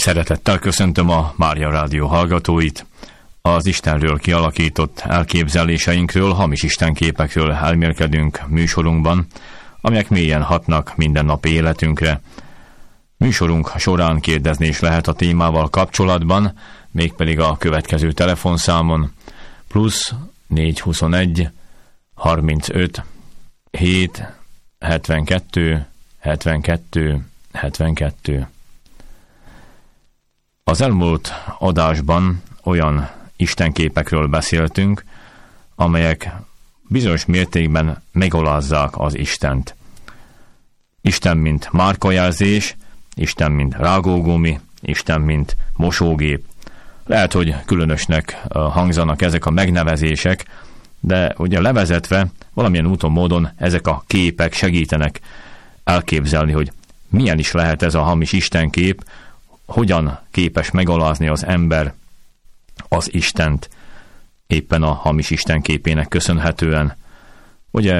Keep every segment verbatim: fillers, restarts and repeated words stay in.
Szeretettel köszöntöm a Mária Rádió hallgatóit. Az Istenről kialakított elképzeléseinkről, hamis istenképekről elmélkedünk műsorunkban, amelyek mélyen hatnak mindennapi életünkre. Műsorunk során kérdezni is lehet a témával kapcsolatban, mégpedig a következő telefonszámon plusz négyszázhuszonegy harmincöt hét hetvenkettő hetvenkettő hetvenkettő. Az elmúlt adásban olyan istenképekről beszéltünk, amelyek bizonyos mértékben megalázzák az Istent. Isten mint márkajelzés, Isten mint rágógumi, Isten mint mosógép. Lehet, hogy különösnek hangzanak ezek a megnevezések, de ugye levezetve valamilyen úton, módon ezek a képek segítenek elképzelni, hogy milyen is lehet ez a hamis istenkép, hogyan képes megalázni az ember az Istent éppen a hamis istenképének köszönhetően. Ugye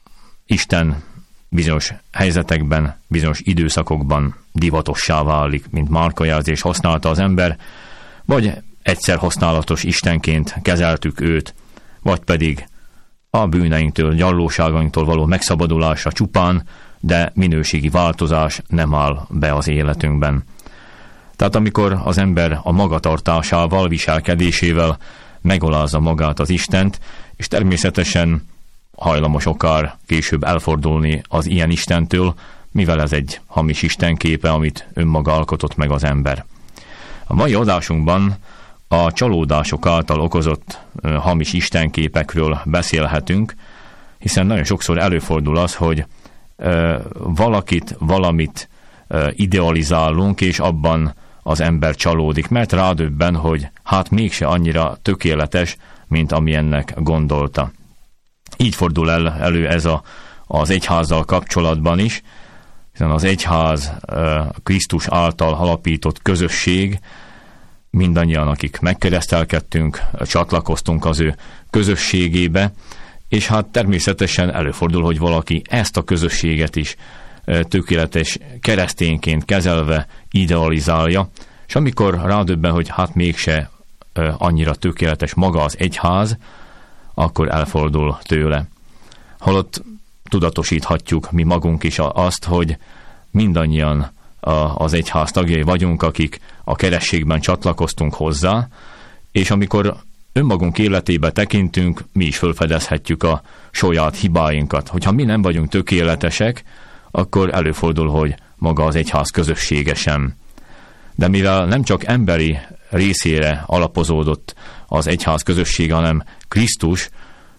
Isten bizonyos helyzetekben, bizonyos időszakokban divatossá válik, mint márkajelzés használta az ember, vagy egyszer használatos istenként kezeltük őt, vagy pedig a bűneinktől, gyarlóságainktól való megszabadulásra csupán, de minőségi változás nem áll be az életünkben. Tehát amikor az ember a magatartásával, viselkedésével megalázza magát az Istent, és természetesen hajlamos akár később elfordulni az ilyen Istentől, mivel ez egy hamis istenképe, amit önmaga alkotott meg az ember. A mai adásunkban a csalódások által okozott uh, hamis istenképekről beszélhetünk, hiszen nagyon sokszor előfordul az, hogy uh, valakit, valamit uh, idealizálunk, és abban az ember csalódik, mert rádöbben, hogy hát mégse annyira tökéletes, mint amilyennek gondolta. Így fordul el elő ez a, az egyházzal kapcsolatban is, hiszen az egyház Krisztus által alapított közösség, mindannyian, akik megkeresztelkedtünk, csatlakoztunk az ő közösségébe, és hát természetesen előfordul, hogy valaki ezt a közösséget is tökéletes keresztényként kezelve idealizálja, és amikor rádöbben, hogy hát mégse annyira tökéletes maga az egyház, akkor elfordul tőle. Holott tudatosíthatjuk mi magunk is azt, hogy mindannyian az egyház tagjai vagyunk, akik a kerességben csatlakoztunk hozzá, és amikor önmagunk életébe tekintünk, mi is felfedezhetjük a saját hibáinkat. Hogyha mi nem vagyunk tökéletesek, akkor előfordul, hogy maga az egyház közössége sem. De mivel nem csak emberi részére alapozódott az egyház közössége, hanem Krisztus,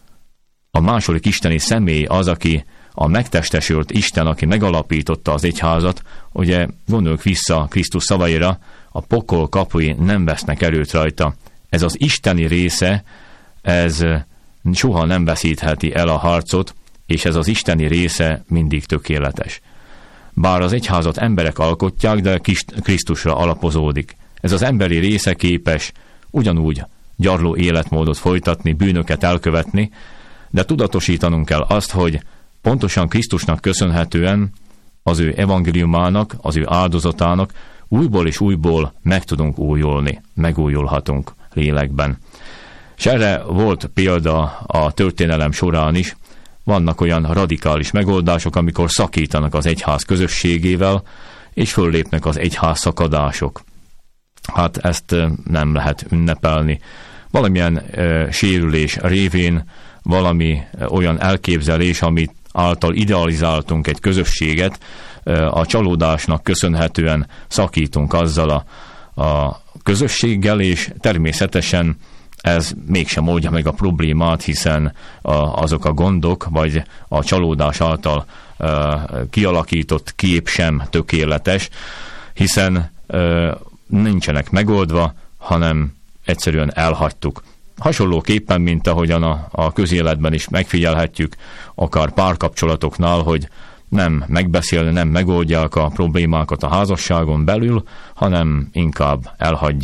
a második isteni személy az, aki a megtestesült Isten, aki megalapította az egyházat, ugye gondoljuk vissza Krisztus szavaira, a pokol kapui nem vesznek erőt rajta. Ez az isteni része, ez soha nem veszítheti el a harcot, és ez az isteni része mindig tökéletes. Bár az egyházat emberek alkotják, de Krisztusra alapozódik. Ez az emberi része képes ugyanúgy gyarló életmódot folytatni, bűnöket elkövetni, de tudatosítanunk kell azt, hogy pontosan Krisztusnak köszönhetően az ő evangéliumának, az ő áldozatának újból és újból meg tudunk újulni, megújulhatunk lélekben. És erre volt példa a történelem során is. Vannak olyan radikális megoldások, amikor szakítanak az egyház közösségével, és föllépnek az egyház szakadások. Hát ezt nem lehet ünnepelni. Valamilyen e, sérülés révén, valami e, olyan elképzelés, amit által idealizáltunk egy közösséget, e, a csalódásnak köszönhetően szakítunk azzal a, a közösséggel, és természetesen ez mégsem oldja meg a problémát, hiszen a, azok a gondok, vagy a csalódás által e, kialakított kép sem tökéletes, hiszen e, nincsenek megoldva, hanem egyszerűen elhagytuk. Hasonlóképpen, mint ahogyan a, a közéletben is megfigyelhetjük, akár párkapcsolatoknál, hogy nem megbeszélni, nem megoldják a problémákat a házasságon belül, hanem inkább elhagyja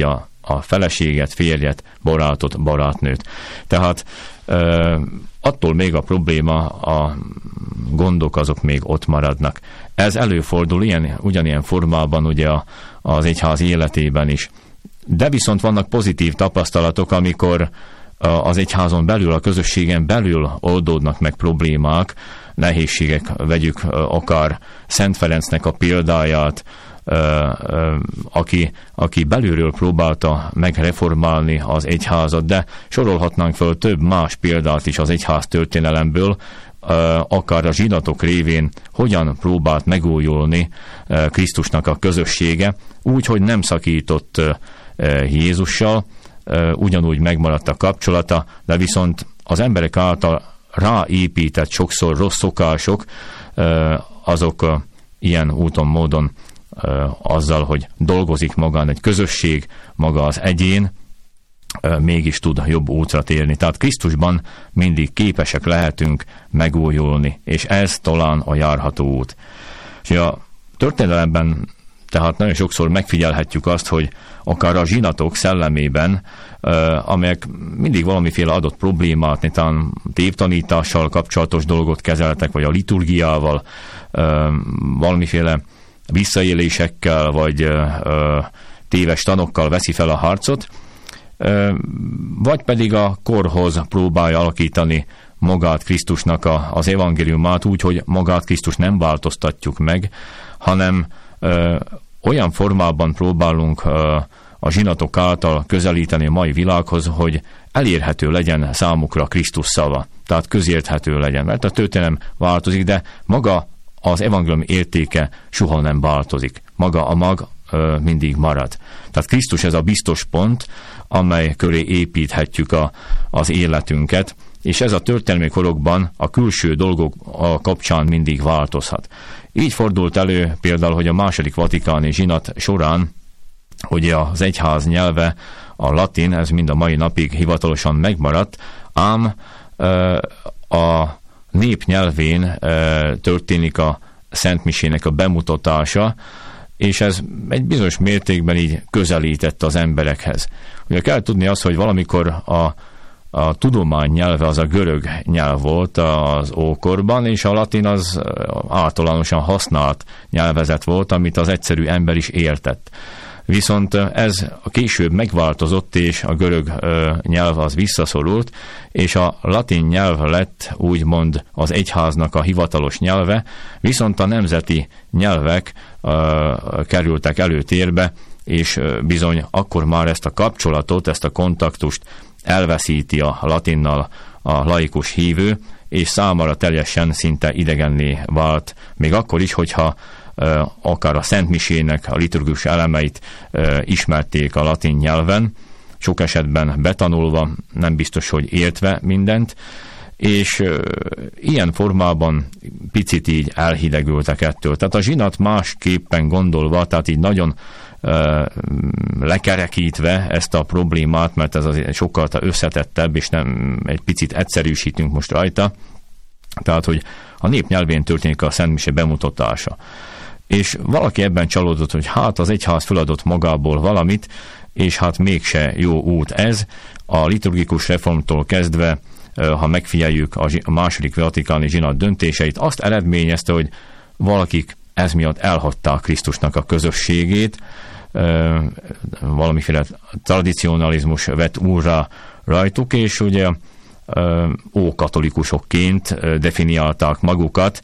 a feleséget, férjet, barátot, barátnőt. Tehát ö, attól még a probléma, a gondok azok még ott maradnak. Ez előfordul ilyen, ugyanilyen formában ugye a, az egyház életében is. De viszont vannak pozitív tapasztalatok, amikor az egyházon belül, a közösségen belül oldódnak meg problémák, nehézségek, vegyük akár Szent Ferencnek a példáját, aki, aki belülről próbálta megreformálni az egyházat, de sorolhatnánk föl több más példát is az egyház történelemből, akár a zsinatok révén hogyan próbált megújulni Krisztusnak a közössége, úgy, hogy nem szakított Jézussal, ugyanúgy megmaradt a kapcsolata, de viszont az emberek által ráépített sokszor rossz szokások, azok ilyen úton, módon azzal, hogy dolgozik magán egy közösség, maga az egyén, mégis tud jobb útra térni. Tehát Krisztusban mindig képesek lehetünk megújulni, és ez talán a járható út. És a történelemben tehát nagyon sokszor megfigyelhetjük azt, hogy akár a zsinatok szellemében, amelyek mindig valamiféle adott problémát, netán tévtanítással kapcsolatos dolgot kezeltek, vagy a liturgiával, valamiféle visszaélésekkel, vagy téves tanokkal veszi fel a harcot, vagy pedig a korhoz próbálja alakítani magát Krisztusnak a, az evangéliumát úgy, hogy magát Krisztus nem változtatjuk meg, hanem ö, olyan formában próbálunk ö, a zsinatok által közelíteni a mai világhoz, hogy elérhető legyen számukra Krisztus szava, tehát közérthető legyen, mert a történelem változik, de maga az evangélium értéke soha nem változik. Maga a mag ö, mindig marad. Tehát Krisztus ez a biztos pont, amely köré építhetjük a, az életünket, és ez a történelmi korokban a külső dolgok a kapcsán mindig változhat. Így fordult elő például, hogy a második vatikáni zsinat során, hogy az egyház nyelve, a latin, ez mind a mai napig hivatalosan megmaradt, ám a nép nyelvén történik a Szentmisének a bemutatása, és ez egy bizonyos mértékben így közelített az emberekhez. Ugye kell tudni azt, hogy valamikor a, a tudomány nyelve az a görög nyelv volt az ókorban, és a latin az általánosan használt nyelvezet volt, amit az egyszerű ember is értett. Viszont ez a később megváltozott, és a görög ö, nyelv az visszaszorult, és a latin nyelv lett úgymond az egyháznak a hivatalos nyelve, viszont a nemzeti nyelvek ö, kerültek előtérbe, és ö, bizony akkor már ezt a kapcsolatot, ezt a kontaktust elveszíti a latinnal a laikus hívő, és számára teljesen szinte idegenné vált, még akkor is, hogyha Uh, akár a Szentmisének a liturgikus elemeit uh, ismerték a latin nyelven, sok esetben betanulva, nem biztos, hogy értve mindent, és uh, ilyen formában picit így elhidegültek ettől. Tehát a zsinat másképpen gondolva, tehát így nagyon uh, lekerekítve ezt a problémát, mert ez azért sokkal összetettebb, és nem egy picit egyszerűsítünk most rajta, tehát, hogy a nép nyelvén történik a Szentmise bemutatása. És valaki ebben csalódott, hogy hát az egyház feladott magából valamit, és hát mégse jó út ez. A liturgikus reformtól kezdve, ha megfigyeljük a második vatikáni zsinat döntéseit, azt eredményezte, hogy valakik ez miatt elhagyták Krisztusnak a közösségét, valamiféle tradicionalizmus vett úrra rajtuk, és ugye ókatolikusokként definiálták magukat,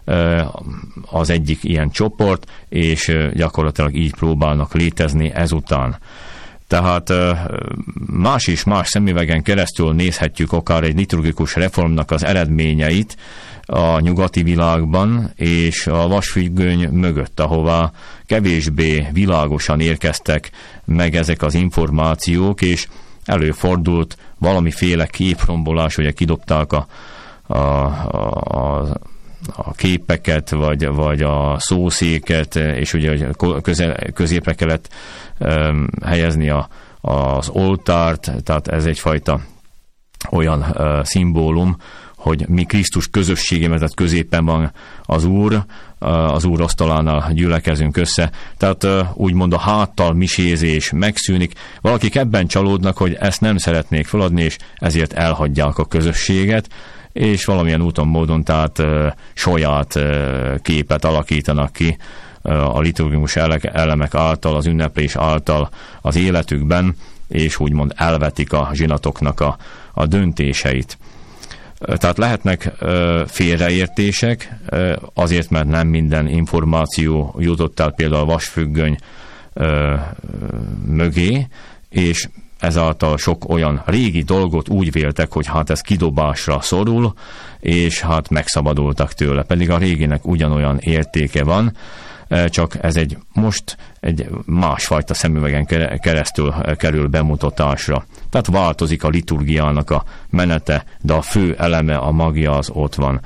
az egyik ilyen csoport, és gyakorlatilag így próbálnak létezni ezután. Tehát más és más szemüvegen keresztül nézhetjük akár egy liturgikus reformnak az eredményeit a nyugati világban, és a vasfüggöny mögött, ahová kevésbé világosan érkeztek meg ezek az információk, és előfordult valamiféle képrombolás, ugye kidobták a, a, a a képeket, vagy, vagy a szószéket, és ugye közel, középre kellett um, helyezni a, az oltárt, tehát ez egyfajta olyan uh, szimbólum, hogy mi Krisztus közösségében, tehát középen van az Úr, az Úr asztalánál gyülekezünk össze. Tehát úgymond a háttal misézés megszűnik. Valakik ebben csalódnak, hogy ezt nem szeretnék feladni, és ezért elhagyják a közösséget, és valamilyen úton, módon tehát saját képet alakítanak ki a liturgikus elemek által, az ünneplés által az életükben, és úgymond elvetik a zsinatoknak a, a döntéseit. Tehát lehetnek ö, félreértések, ö, azért, mert nem minden információ jutott el például a vasfüggöny ö, mögé, és ezáltal sok olyan régi dolgot úgy véltek, hogy hát ez kidobásra szorul, és hát megszabadultak tőle, pedig a réginek ugyanolyan értéke van, csak ez egy most egy másfajta szemüvegen keresztül kerül bemutatásra. Tehát változik a liturgiának a menete, de a fő eleme, a magja az ott van.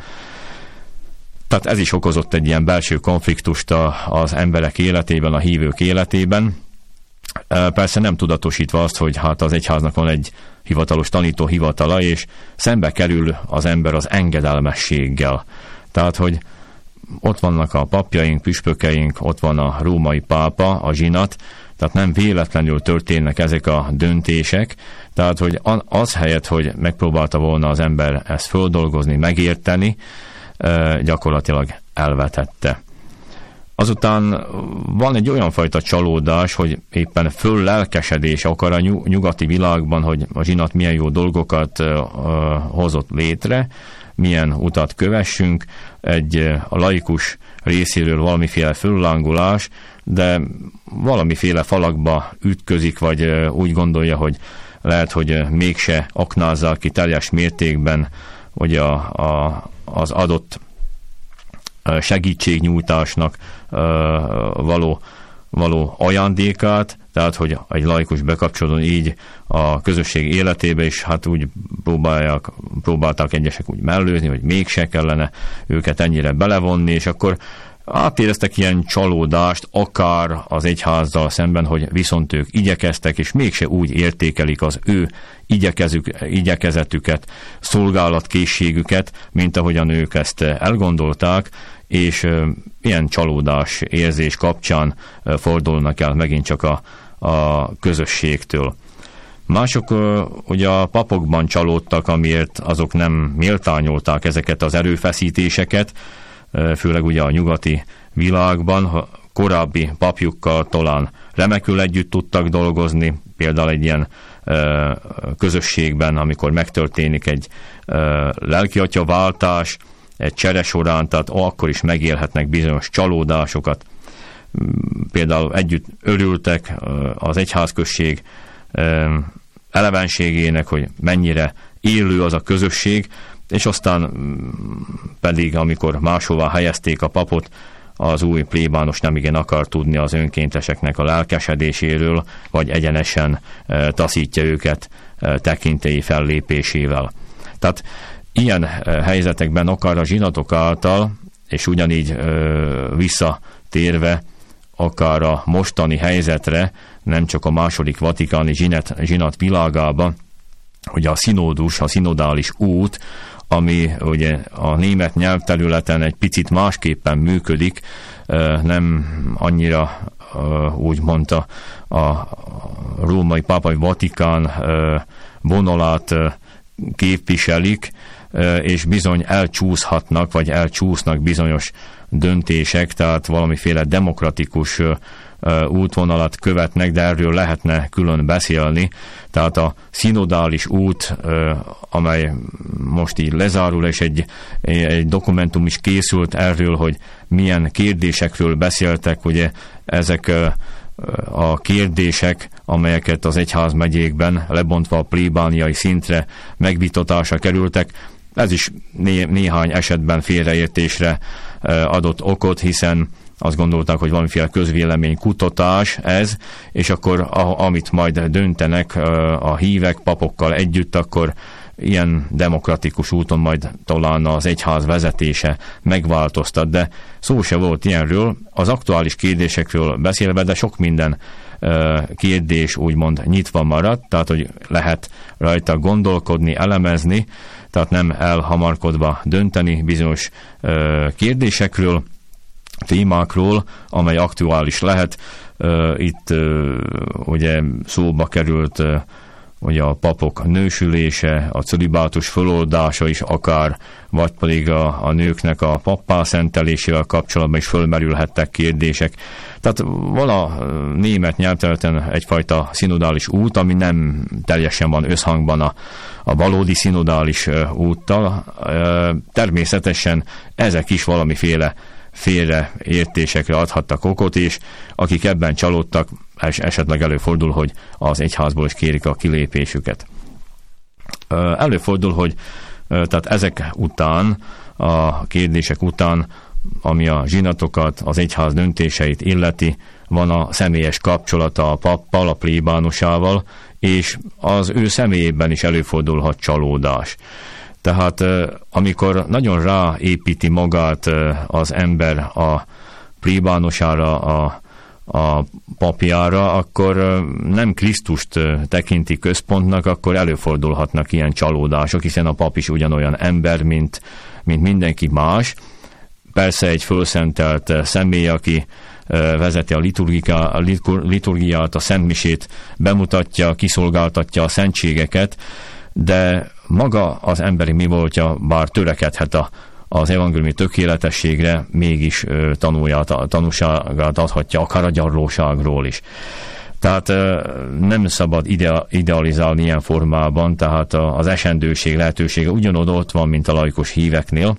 Tehát ez is okozott egy ilyen belső konfliktust az emberek életében, a hívők életében. Persze nem tudatosítva azt, hogy hát az egyháznak van egy hivatalos tanító hivatala, és szembe kerül az ember az engedelmességgel. Tehát, hogy ott vannak a papjaink, püspökeink, ott van a római pápa, a zsinat, tehát nem véletlenül történnek ezek a döntések, tehát hogy az helyett, hogy megpróbálta volna az ember ezt földolgozni, megérteni, gyakorlatilag elvetette. Azután van egy olyan fajta csalódás, hogy éppen föllelkesedés akar a nyugati világban, hogy a zsinat milyen jó dolgokat hozott létre, milyen utat kövessünk, egy a laikus részéről valamiféle föllángolás, de valamiféle falakba ütközik, vagy úgy gondolja, hogy lehet, hogy mégse aknázzák ki teljes mértékben, hogy a, a, az adott segítségnyújtásnak való, való ajándékát, tehát, hogy egy laikus bekapcsolódjon így a közösség életébe, és hát úgy próbálják, próbálták egyesek úgy mellőzni, hogy mégse kellene őket ennyire belevonni, és akkor átéreztek ilyen csalódást, akár az egyházzal szemben, hogy viszont ők igyekeztek, és mégse úgy értékelik az ő igyekezük, igyekezetüket, szolgálatkészségüket, mint ahogyan ők ezt elgondolták, és ilyen csalódás érzés kapcsán fordulnak el megint csak a, a közösségtől. Mások ugye a papokban csalódtak, amiért azok nem méltányolták ezeket az erőfeszítéseket, főleg ugye a nyugati világban, korábbi papjukkal talán remekül együtt tudtak dolgozni, például egy ilyen közösségben, amikor megtörténik egy lelkiatyaváltás, egy csere során, tehát akkor is megélhetnek bizonyos csalódásokat. Például együtt örültek az egyházközség elevenségének, hogy mennyire élő az a közösség, és aztán pedig, amikor máshová helyezték a papot, az új plébános nem igen akar tudni az önkénteseknek a lelkesedéséről, vagy egyenesen taszítja őket tekintélyi fellépésével. Tehát ilyen helyzetekben akár a zsinatok által, és ugyanígy visszatérve akár a mostani helyzetre, nem csak a második vatikáni zsinat, zsinat világában, hogy a szinódus, a szinodális út, ami ugye a német nyelvterületen egy picit másképpen működik, nem annyira úgy mondta a római pápai Vatikán vonalát képviselik, és bizony elcsúszhatnak, vagy elcsúsznak bizonyos döntések, tehát valamiféle demokratikus útvonalat követnek, de erről lehetne külön beszélni. Tehát a szinodális út, amely most így lezárul, és egy, egy dokumentum is készült erről, hogy milyen kérdésekről beszéltek, ugye ezek a kérdések, amelyeket az egyházmegyékben lebontva a plébániai szintre megvitatásra kerültek, ez is né- néhány esetben félreértésre adott okot, hiszen azt gondolták, hogy valamiféle közvélemény kutatás ez, és akkor a, amit majd döntenek a hívek papokkal együtt, akkor ilyen demokratikus úton majd talán az egyház vezetése megváltoztat, de szó se volt ilyenről, az aktuális kérdésekről beszélve, de sok minden kérdés úgymond nyitva maradt, tehát hogy lehet rajta gondolkodni, elemezni, tehát nem elhamarkodva dönteni bizonyos kérdésekről, témákról, amely aktuális lehet. Itt ugye szóba került ugye a papok nősülése, a cölibátus föloldása is akár, vagy pedig a, a nőknek a pappá szentelésével kapcsolatban is fölmerülhettek kérdések. Tehát van a német nyelvterületen egyfajta szinodális út, ami nem teljesen van összhangban a, a valódi szinodális úttal. Természetesen ezek is valamiféle félreértésekre adhattak okot, és akik ebben csalódtak, és esetleg előfordul, hogy az egyházból is kérik a kilépésüket. Előfordul, hogy tehát ezek után, a kérdések után, ami a zsinatokat, az egyház döntéseit illeti, van a személyes kapcsolata a pappal, a plébánosával, és az ő személyében is előfordulhat csalódás. Tehát amikor nagyon ráépíti magát az ember a plébánosára, a, a papjára, akkor nem Krisztust tekinti központnak, akkor előfordulhatnak ilyen csalódások, hiszen a pap is ugyanolyan ember, mint, mint mindenki más. Persze egy fölszentelt személy, aki vezeti a, a liturgiát, a szentmisét, bemutatja, kiszolgáltatja a szentségeket, de maga az emberi mi voltja, bár törekedhet a, az evangéliumi tökéletességre, mégis tanulját, tanúságát adhatja akár a gyarlóságról is. Tehát nem szabad idea, idealizálni ilyen formában, tehát az esendőség lehetősége ugyanott ott van, mint a laikus híveknél,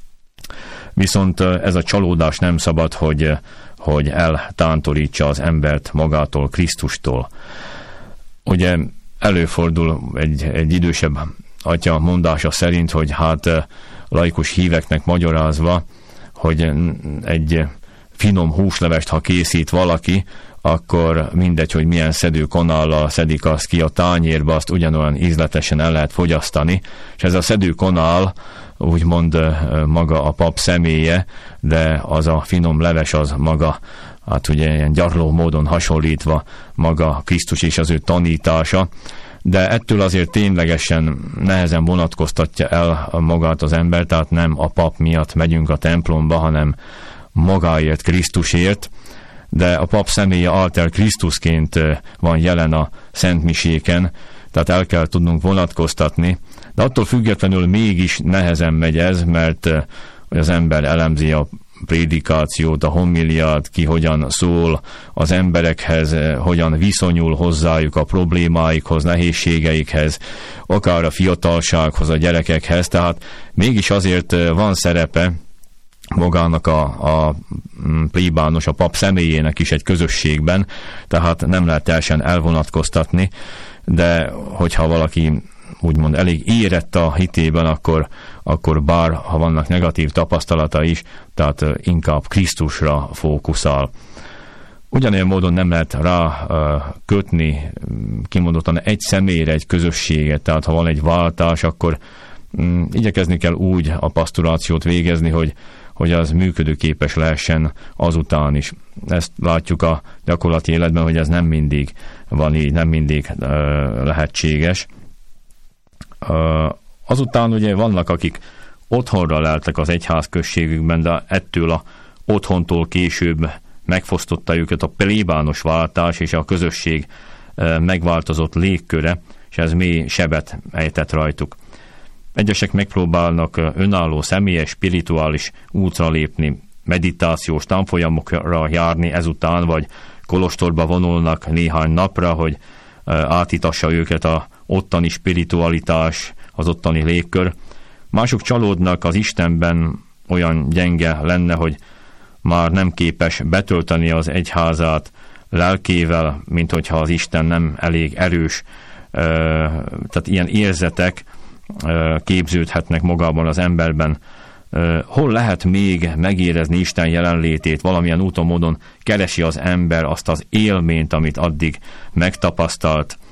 viszont ez a csalódás nem szabad, hogy, hogy eltántorítsa az embert magától, Krisztustól. Ugye előfordul egy, egy idősebb atya mondása szerint, hogy hát laikus híveknek magyarázva, hogy egy finom húslevest, ha készít valaki, akkor mindegy, hogy milyen szedőkonállal szedik azt ki a tányérba, azt ugyanolyan ízletesen el lehet fogyasztani, és ez a szedőkonál úgymond maga a pap személye, de az a finom leves az maga, hát ugye ilyen gyarló módon hasonlítva maga Krisztus és az ő tanítása, de ettől azért ténylegesen nehezen vonatkoztatja el magát az ember, tehát nem a pap miatt megyünk a templomba, hanem magáért, Krisztusért, de a pap személye alter Krisztusként van jelen a szentmiséken, tehát el kell tudnunk vonatkoztatni, de attól függetlenül mégis nehezen megy ez, mert az ember elemzi a prédikációt, a homiliát, ki hogyan szól az emberekhez, hogyan viszonyul hozzájuk a problémáikhoz, nehézségeikhez, akár a fiatalsághoz, a gyerekekhez, tehát mégis azért van szerepe magának a, a plébános, a pap személyének is egy közösségben, tehát nem lehet teljesen elvonatkoztatni, de hogyha valaki úgymond elég érett a hitében, akkor, akkor bár, ha vannak negatív tapasztalata is, tehát inkább Krisztusra fókuszál. Ugyanilyen módon nem lehet rá kötni kimondottan egy személyre, egy közösséget, tehát ha van egy váltás, akkor mm, igyekezni kell úgy a pastorációt végezni, hogy, hogy az működőképes lehessen azután is. Ezt látjuk a gyakorlati életben, hogy ez nem mindig van így, nem mindig uh, lehetséges. Uh, azután ugye vannak, akik otthonra leltek az egyházközségükben, de ettől a otthontól később megfosztotta őket a plébános váltás és a közösség uh, megváltozott légköre, és ez mély sebet ejtett rajtuk. Egyesek megpróbálnak önálló, személyes, spirituális útra lépni, meditációs tanfolyamokra járni ezután, vagy kolostorba vonulnak néhány napra, hogy uh, átítassa őket a ottani spiritualitás, az ottani légkör. Mások csalódnak az Istenben, olyan gyenge lenne, hogy már nem képes betölteni az egyházát lelkével, mint hogyha az Isten nem elég erős. Tehát ilyen érzetek képződhetnek magában az emberben. Hol lehet még megérezni Isten jelenlétét, valamilyen úton, módon keresi az ember azt az élményt, amit addig megtapasztalt.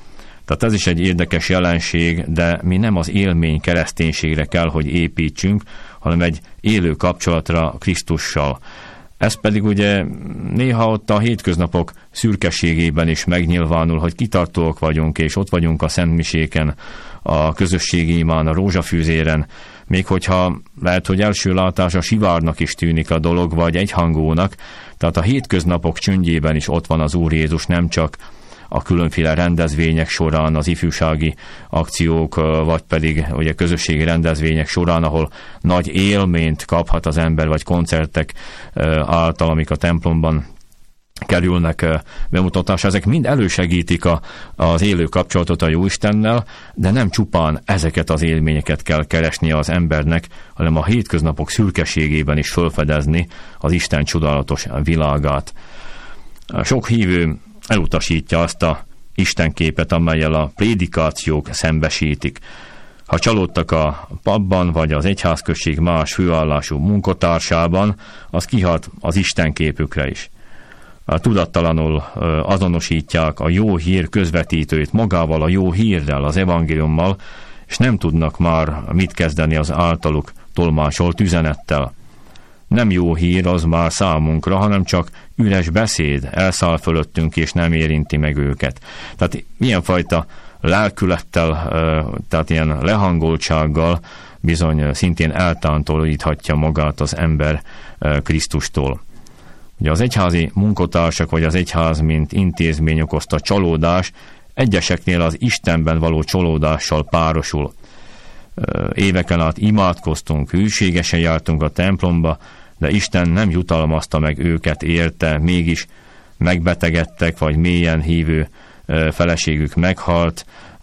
Tehát ez is egy érdekes jelenség, de mi nem az élmény kereszténységre kell, hogy építsünk, hanem egy élő kapcsolatra Krisztussal. Ez pedig ugye néha ott a hétköznapok szürkeségében is megnyilvánul, hogy kitartók vagyunk, és ott vagyunk a szentmiséken, a közösségi imán, a rózsafűzéren, még hogyha lehet, hogy első látásra sivárnak is tűnik a dolog, vagy egyhangúnak, tehát a hétköznapok csündjében is ott van az Úr Jézus, nem csak a különféle rendezvények során, az ifjúsági akciók, vagy pedig ugye közösségi rendezvények során, ahol nagy élményt kaphat az ember, vagy koncertek által, amik a templomban kerülnek bemutatásra. Ezek mind elősegítik a, az élő kapcsolatot a Jóistennel, de nem csupán ezeket az élményeket kell keresnie az embernek, hanem a hétköznapok szürkeségében is felfedezni az Isten csodálatos világát. Sok hívő elutasítja azt a istenképet, amellyel a prédikációk szembesítik. Ha csalódtak a pubban, vagy az egyházközség más főállású munkatársában, az kihat az istenképükre is. Tudattalanul azonosítják a jó hír közvetítőit magával, a jó hírrel, az evangéliummal, és nem tudnak már mit kezdeni az általuk tolmácsolt üzenettel. Nem jó hír az már számunkra, hanem csak üres beszéd, elszáll fölöttünk, és nem érinti meg őket. Tehát ilyenfajta lelkülettel, tehát ilyen lehangoltsággal bizony szintén eltántoríthatja magát az ember Krisztustól. Ugye az egyházi munkatársak, vagy az egyház, mint intézmény okozta csalódás, egyeseknél az Istenben való csalódással párosul. Éveken át imádkoztunk, hűségesen jártunk a templomba, de Isten nem jutalmazta meg őket érte, mégis megbetegedtek, vagy mélyen hívő feleségük meghalt,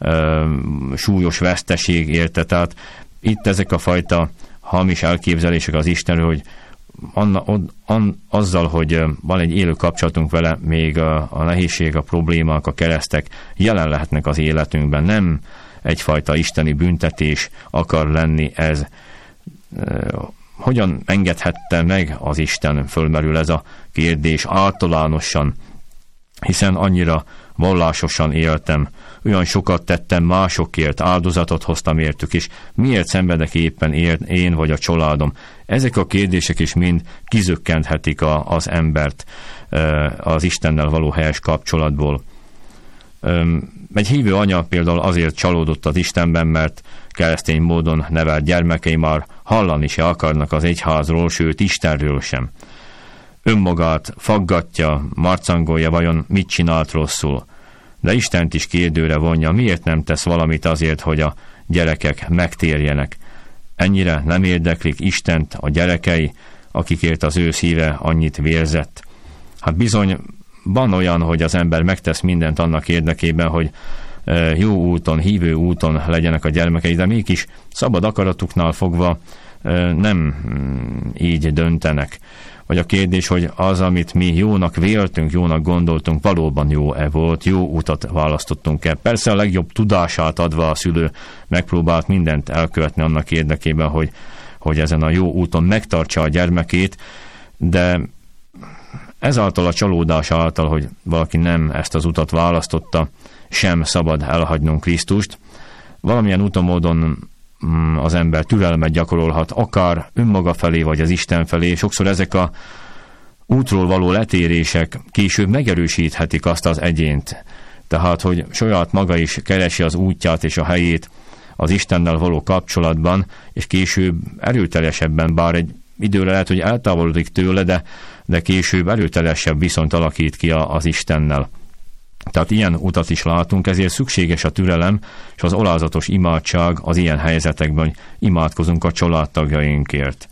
súlyos veszteség érte. Tehát itt ezek a fajta hamis elképzelések az Istenről, hogy Anna, an, azzal, hogy van egy élő kapcsolatunk vele, még a, a nehézség, a problémák, a keresztek jelen lehetnek az életünkben. Nem egyfajta isteni büntetés akar lenni ez. Hogyan engedhette meg az Isten? Fölmerül ez a kérdés általánosan, hiszen annyira vallásosan éltem, olyan sokat tettem másokért, áldozatot hoztam értük, és miért szenvedek éppen én vagy a családom? Ezek a kérdések is mind kizökkenthetik a, az embert az Istennel való helyes kapcsolatból. Egy hívő anya például azért csalódott az Istenben, mert keresztény módon nevelt gyermekei már hallani se akarnak az egyházról, sőt Istenről sem. Önmagát faggatja, marcangolja, vajon mit csinált rosszul. De Istent is kérdőre vonja, miért nem tesz valamit azért, hogy a gyerekek megtérjenek. Ennyire nem érdeklik Istent a gyerekei, akikért az ő szíve annyit vérzett. Hát bizony van olyan, hogy az ember megtesz mindent annak érdekében, hogy jó úton, hívő úton legyenek a gyermekei, de mégis szabad akaratuknál fogva nem így döntenek. Vagy a kérdés, hogy az, amit mi jónak véltünk, jónak gondoltunk, valóban jó-e volt, jó utat választottunk-e. Persze a legjobb tudását adva a szülő megpróbált mindent elkövetni annak érdekében, hogy, hogy ezen a jó úton megtartsa a gyermekét, de ezáltal a csalódás által, hogy valaki nem ezt az utat választotta, sem szabad elhagynunk Krisztust. Valamilyen úton módon az ember türelmet gyakorolhat, akár önmaga felé, vagy az Isten felé. Sokszor ezek a útról való letérések később megerősíthetik azt az egyént. Tehát, hogy saját maga is keresi az útját és a helyét az Istennel való kapcsolatban, és később erőteljesebben, bár egy időre lehet, hogy eltávolodik tőle, de, de később erőteljesebb viszonyt alakít ki az Istennel. Tehát ilyen utat is látunk, ezért szükséges a türelem és az alázatos imádság az ilyen helyzetekben, hogy imádkozunk a családtagjainkért.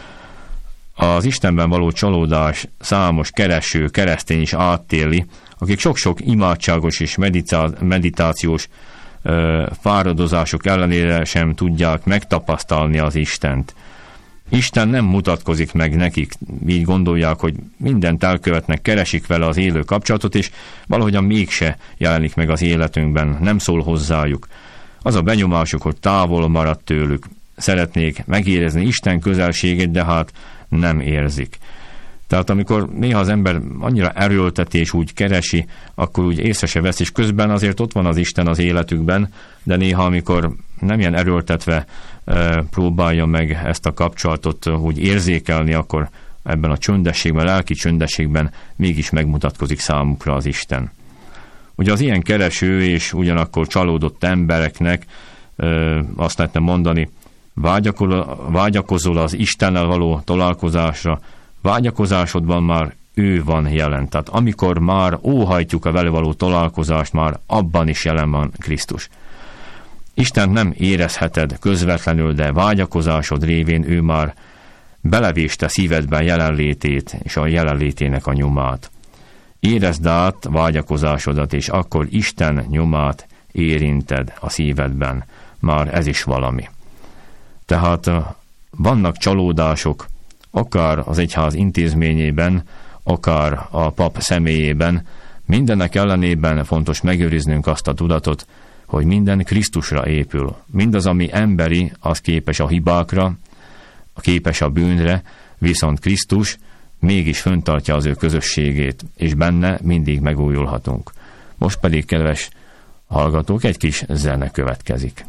Az Istenben való csalódás számos kereső, keresztény is áttéli, akik sok-sok imádságos és meditá- meditációs ö, fáradozások ellenére sem tudják megtapasztalni az Istent. Isten nem mutatkozik meg nekik, így gondolják, hogy mindent elkövetnek, keresik vele az élő kapcsolatot, és valahogyan mégse jelenik meg az életünkben, nem szól hozzájuk. Az a benyomásuk, hogy távol maradt tőlük. Szeretnék megérezni Isten közelségét, de hát nem érzik. Tehát amikor néha az ember annyira erőlteti és úgy keresi, akkor úgy észre se vesz, és közben azért ott van az Isten az életükben, de néha amikor nem ilyen erőltetve e, próbálja meg ezt a kapcsolatot úgy érzékelni, akkor ebben a csöndességben, a lelki csöndességben mégis megmutatkozik számukra az Isten. Ugye az ilyen kereső és ugyanakkor csalódott embereknek e, azt lehetne mondani, vágyakol, vágyakozol az Istennel való találkozásra, vágyakozásodban már ő van jelen. Tehát amikor már óhajtjuk a vele való találkozást, már abban is jelen van Krisztus. Istent nem érezheted közvetlenül, de vágyakozásod révén ő már belevéste szívedben jelenlétét és a jelenlétének a nyomát. Érezd át vágyakozásodat, és akkor Isten nyomát érinted a szívedben. Már ez is valami. Tehát vannak csalódások, akár az egyház intézményében, akár a pap személyében, mindennek ellenében fontos megőriznünk azt a tudatot, hogy minden Krisztusra épül. Mindaz, ami emberi, az képes a hibákra, képes a bűnre, viszont Krisztus mégis fenntartja az ő közösségét, és benne mindig megújulhatunk. Most pedig, kedves hallgatók, egy kis zene következik.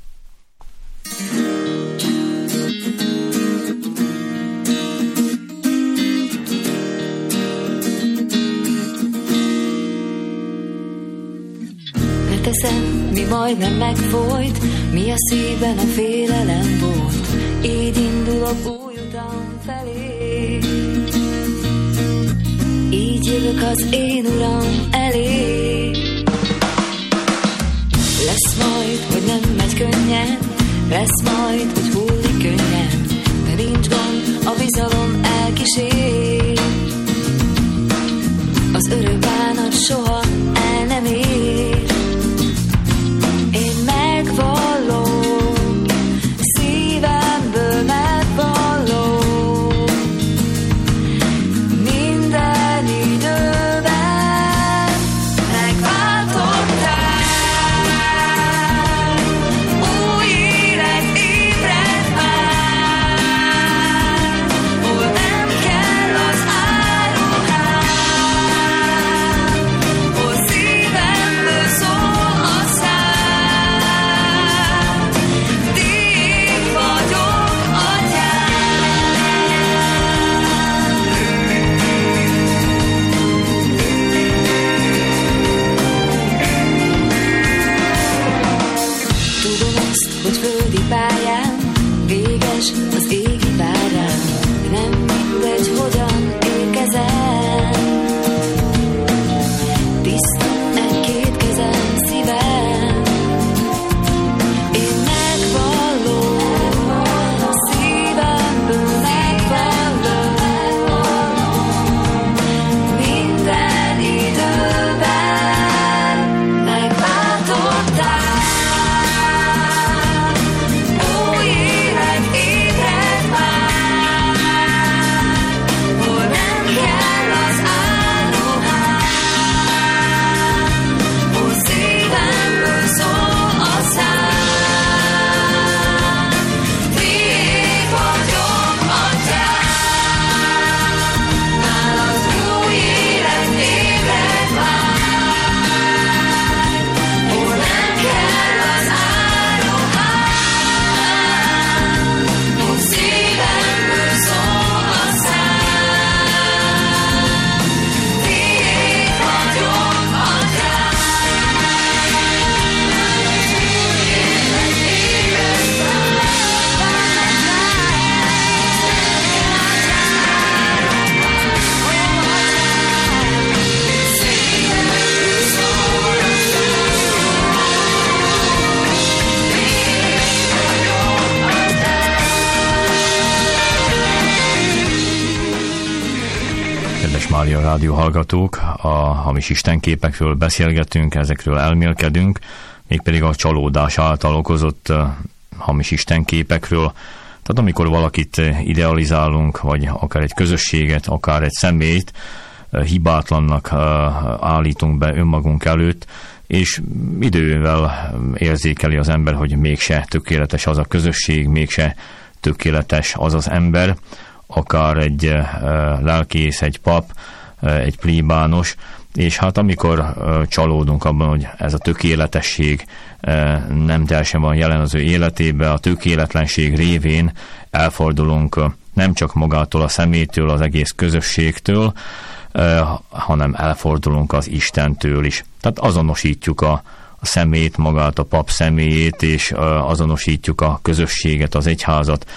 Teszem, mi majdnem megfolyt, mi a szívben a félelem volt. Így indulok új utam felé, így jövök az én Uram elé. Lesz majd, hogy nem megy könnyen, lesz majd, hogy hullik könnyen, de nincs gond, a bizalom elkísér. Az örök bánat soha el nem ér. Megvallom, szívemből megvallom, minden időben megváltottál. Új élet ébred már, hol nem kell az áruhár, hol szívemből szól a szám. Hogy földi pályán véges az égi várán, nem mindegy, hogyan érkezem. Tiszta egy-két kezem, szívem, én megvallom, szívemből megvallom, minden időben megváltottál. Mária rádió hallgatók, a hamis istenképekről beszélgetünk, ezekről elmélkedünk, mégpedig a csalódás által okozott hamis istenképekről. Tehát amikor valakit idealizálunk, vagy akár egy közösséget, akár egy személyt hibátlannak állítunk be önmagunk előtt, és idővel érzékeli az ember, hogy mégse tökéletes az a közösség, mégse tökéletes az az ember, akár egy lelkész, egy pap, egy plébános, és hát amikor csalódunk abban, hogy ez a tökéletesség nem teljesen van jelen az ő életében, a tökéletlenség révén elfordulunk nem csak magától a szemétől, az egész közösségtől, hanem elfordulunk az Istentől is. Tehát azonosítjuk a, a szemét, magát a pap személyét, és azonosítjuk a közösséget, az egyházat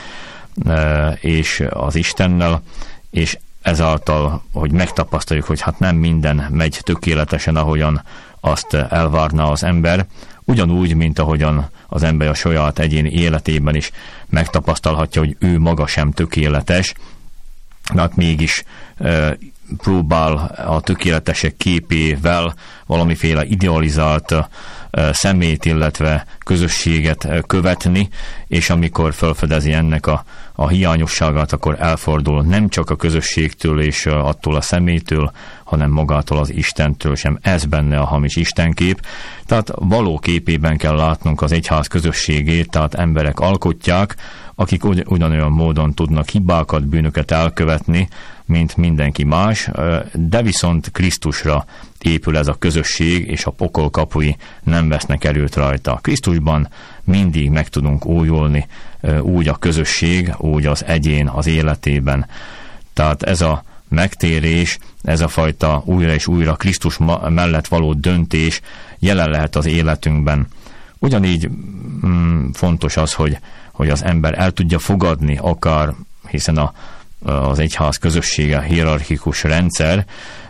és az Istennel, és ezáltal, hogy megtapasztaljuk, hogy hát nem minden megy tökéletesen, ahogyan azt elvárná az ember, ugyanúgy, mint ahogyan az ember a saját egyéni életében is megtapasztalhatja, hogy ő maga sem tökéletes, hát mégis e, próbál a tökéletesek képével valamiféle idealizált e, szemét, illetve közösséget e, követni, és amikor felfedezi ennek a, a hiányosságát, akkor elfordul nem csak a közösségtől és e, attól a szemétől, hanem magától az Istentől sem. Ez benne a hamis istenkép. Tehát való képében kell látnunk az egyház közösségét, tehát emberek alkotják, akik ugy- ugyanolyan módon tudnak hibákat, bűnöket elkövetni, mint mindenki más, de viszont Krisztusra épül ez a közösség, és a pokol kapui nem vesznek erőt rajta. Krisztusban mindig meg tudunk újulni, úgy a közösség, úgy az egyén az életében. Tehát ez a megtérés, ez a fajta újra és újra Krisztus mellett való döntés jelen lehet az életünkben. Ugyanígy mm, fontos az, hogy, hogy az ember el tudja fogadni akár, hiszen a, az egyház közössége hierarchikus rendszer,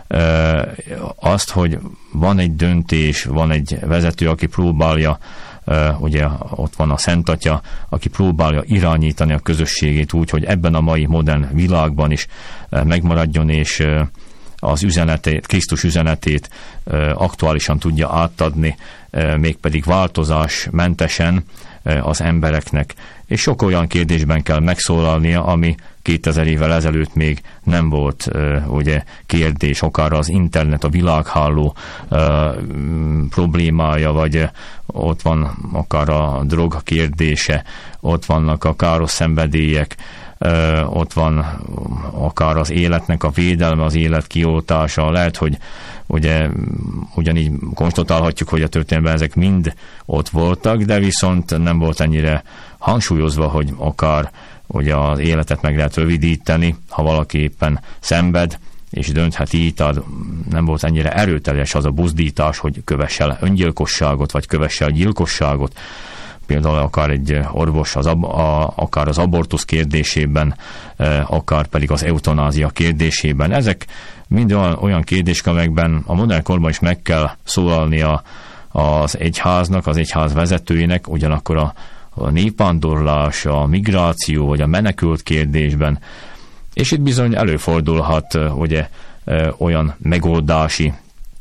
e, azt, hogy van egy döntés, van egy vezető, aki próbálja, e, ugye ott van a Szent Atya, aki próbálja irányítani a közösségét úgy, hogy ebben a mai modern világban is e, megmaradjon, és e, az üzenetét, Krisztus üzenetét e, aktuálisan tudja átadni, e, mégpedig változásmentesen e, az embereknek. És sok olyan kérdésben kell megszólalnia, ami kétezer évvel ezelőtt még nem volt e, ugye kérdés, akár az internet, a világháló e, problémája, vagy ott van akár a drog kérdése, ott vannak a káros szenvedélyek, e, ott van akár az életnek a védelme, az élet kioltása. Lehet, hogy ugye ugyanígy konstatálhatjuk, hogy a történelemben ezek mind ott voltak, de viszont nem volt ennyire hangsúlyozva, hogy akár ugye az életet meg lehet rövidíteni, ha valaki éppen szenved, és dönthet így, tehát nem volt ennyire erőteljes az a buzdítás, hogy kövesse el öngyilkosságot, vagy kövesse el gyilkosságot. Például akár egy orvos az ab, a, akár az abortusz kérdésében, akár pedig az eutanázia kérdésében. Ezek mind olyan, olyan kérdések, amelyekben a modern korban is meg kell szólalnia az egyháznak, az egyház vezetőinek, ugyanakkor a a népvándorlás, a migráció, vagy a menekült kérdésben. És itt bizony előfordulhat ugye olyan megoldási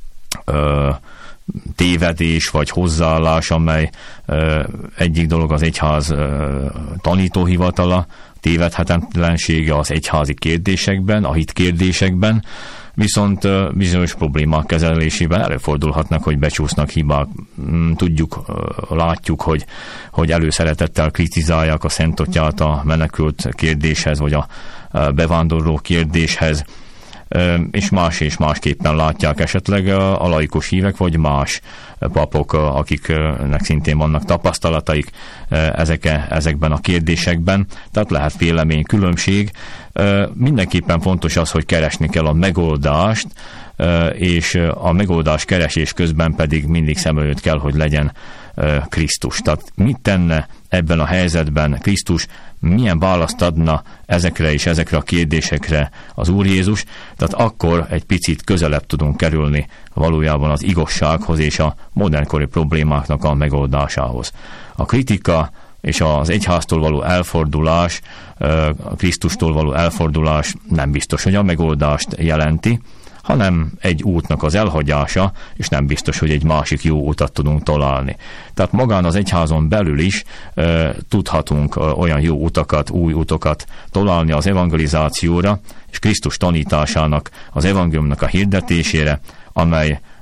ö, tévedés, vagy hozzáállás, amely ö, egyik dolog az egyház ö, tanítóhivatala, tévedhetetlensége az egyházi kérdésekben, a hit kérdésekben, viszont bizonyos problémák kezelésében előfordulhatnak, hogy becsúsznak hibák. Tudjuk, látjuk, hogy, hogy előszeretettel kritizálják a Szent Atyát a menekült kérdéshez, vagy a bevándorló kérdéshez, és más és másképpen látják esetleg a laikus hívek, vagy más papok, akiknek szintén vannak tapasztalataik ezeke, ezekben a kérdésekben. Tehát lehet vélemény különbség. Mindenképpen fontos az, hogy keresni kell a megoldást, és a megoldás keresés közben pedig mindig szem előtt kell, hogy legyen Krisztus. Tehát mit tenne ebben a helyzetben Krisztus, milyen választ adna ezekre és ezekre a kérdésekre az Úr Jézus, tehát akkor egy picit közelebb tudunk kerülni valójában az igazsághoz és a modernkori problémáknak a megoldásához. A kritika és az egyháztól való elfordulás, a Krisztustól való elfordulás nem biztos, hogy a megoldást jelenti, hanem egy útnak az elhagyása, és nem biztos, hogy egy másik jó utat tudunk találni. Tehát magán az egyházon belül is e, tudhatunk e, olyan jó utakat, új utakat találni az evangelizációra, és Krisztus tanításának, az evangéliumnak a hirdetésére, amely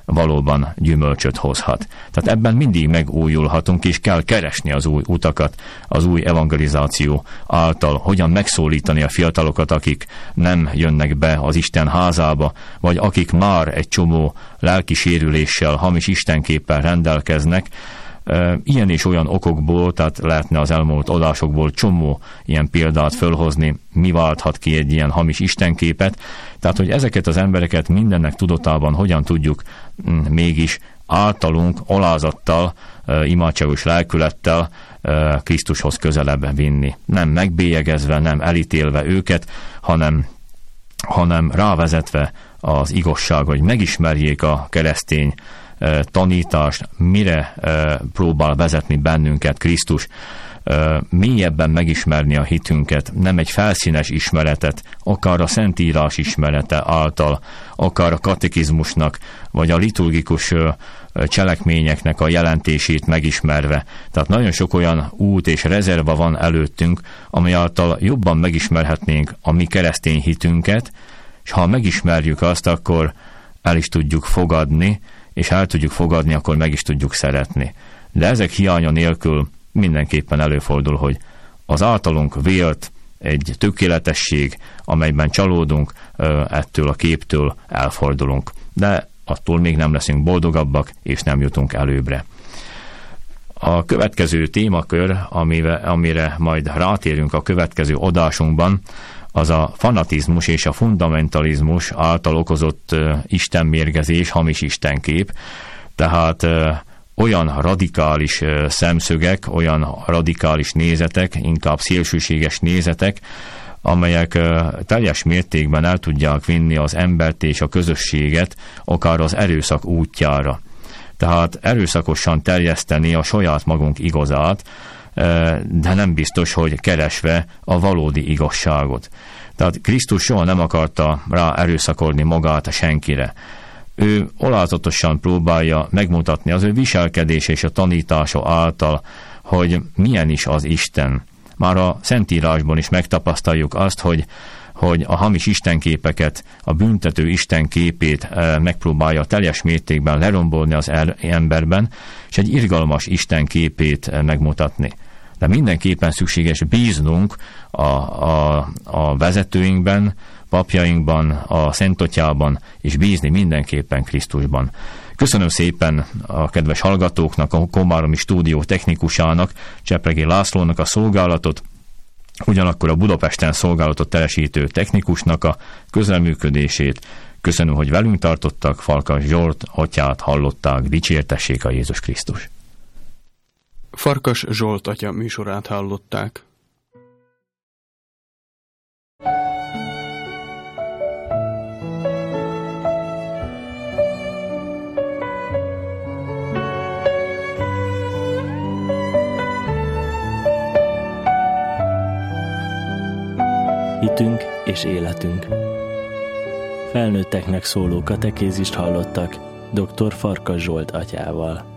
valóban gyümölcsöt hozhat. Tehát ebben mindig megújulhatunk, és kell keresni az új utakat, az új evangelizáció által, hogyan megszólítani a fiatalokat, akik nem jönnek be az Isten házába, vagy akik már egy csomó lelki sérüléssel, hamis istenképpel rendelkeznek. Ilyen és olyan okokból, tehát lehetne az elmúlt adásokból csomó ilyen példát fölhozni, mi válthat ki egy ilyen hamis istenképet. Tehát, hogy ezeket az embereket mindennek tudatában hogyan tudjuk mégis általunk, alázattal, imádságos lelkülettel Krisztushoz közelebb vinni. Nem megbélyegezve, nem elítélve őket, hanem, hanem rávezetve az igazság, hogy megismerjék a keresztény tanítást, mire próbál vezetni bennünket Krisztus, mélyebben megismerni a hitünket, nem egy felszínes ismeretet, akár a Szentírás ismerete által, akár a katekizmusnak, vagy a liturgikus cselekményeknek a jelentését megismerve. Tehát nagyon sok olyan út és rezerva van előttünk, ami által jobban megismerhetnénk a mi keresztény hitünket, és ha megismerjük azt, akkor el is tudjuk fogadni, és el tudjuk fogadni, akkor meg is tudjuk szeretni. De ezek hiánya nélkül mindenképpen előfordul, hogy az általunk vélt egy tökéletesség, amelyben csalódunk, ettől a képtől elfordulunk. De attól még nem leszünk boldogabbak, és nem jutunk előbbre. A következő témakör, amire, amire majd rátérünk a következő adásunkban, az a fanatizmus és a fundamentalizmus által okozott uh, istenmérgezés, hamis istenkép. Tehát uh, olyan radikális uh, szemszögek, olyan radikális nézetek, inkább szélsőséges nézetek, amelyek uh, teljes mértékben el tudják vinni az embert és a közösséget, akár az erőszak útjára. Tehát erőszakosan terjeszteni a saját magunk igazát, de nem biztos, hogy keresve a valódi igazságot. Tehát Krisztus soha nem akarta rá erőszakolni magát senkire. Ő alázatosan próbálja megmutatni az ő viselkedése és a tanítása által, hogy milyen is az Isten. Már a Szentírásban is megtapasztaljuk azt, hogy hogy a hamis istenképeket, a büntető istenképét megpróbálja teljes mértékben lerombolni az emberben, és egy irgalmas istenképét megmutatni. De mindenképpen szükséges bíznunk a, a, a vezetőinkben, papjainkban, a Szentatyában, és bízni mindenképpen Krisztusban. Köszönöm szépen a kedves hallgatóknak, a Komáromi stúdió technikusának, Csepregi Lászlónak a szolgálatot, ugyanakkor a Budapesten szolgálatot teljesítő technikusnak a közelműködését. Köszönöm, hogy velünk tartottak, Farkas Zsolt atyát hallották, dicsértessék a Jézus Krisztus. Farkas Zsolt atya műsorát hallották. Hitünk és életünk. Felnőtteknek szóló katekézist hallottak dr. Farkas Zsolt atyával.